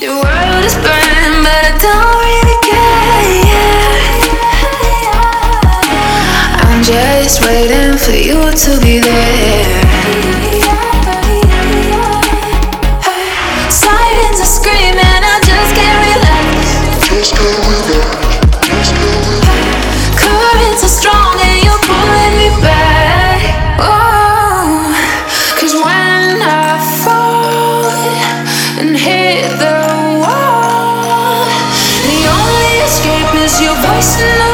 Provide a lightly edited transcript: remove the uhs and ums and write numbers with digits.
Your world is burning, but I don't really care. I'm just waiting for you to be there. Sirens are screaming, I just can't relax. Currents are strong and you're pulling me back. Oh, 'cause when I fall and hit the wall, the only escape is your voice in the